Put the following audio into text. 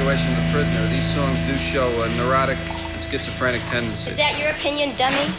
evaluation of the prisoner, these songs do show neurotic and schizophrenic tendencies. Is that your opinion, dummy?